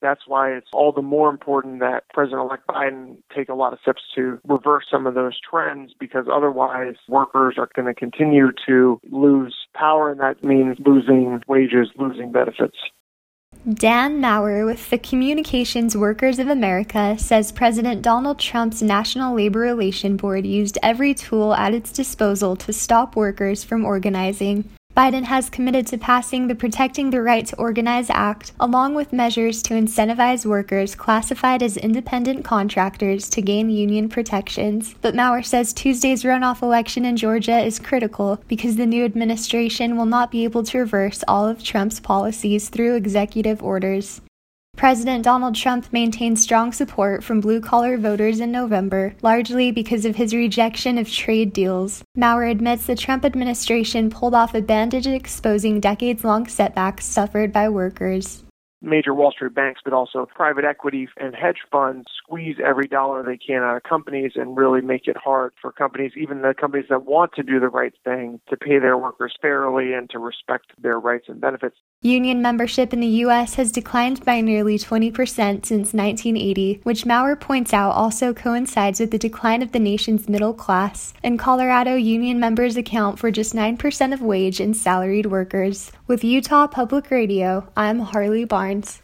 That's why it's all the more important that President-elect Biden take a lot of steps to reverse some of those trends, because otherwise workers are going to continue to lose power, and that means losing wages, losing benefits. Dan Maurer with the Communications Workers of America says President Donald Trump's National Labor Relations Board used every tool at its disposal to stop workers from organizing. Biden has committed to passing the Protecting the Right to Organize Act, along with measures to incentivize workers classified as independent contractors to gain union protections. But Maurer says Tuesday's runoff election in Georgia is critical because the new administration will not be able to reverse all of Trump's policies through executive orders. President Donald Trump maintained strong support from blue-collar voters in November, largely because of his rejection of trade deals. Maurer admits the Trump administration pulled off a bandage exposing decades-long setbacks suffered by workers. Major Wall Street banks, but also private equity and hedge funds squeeze every dollar they can out of companies and really make it hard for companies, even the companies that want to do the right thing, to pay their workers fairly and to respect their rights and benefits. Union membership in the U.S. has declined by nearly 20% since 1980, which Maurer points out also coincides with the decline of the nation's middle class. In Colorado, union members account for just 9% of wage and salaried workers. With Utah Public Radio, I'm Harley Barnes.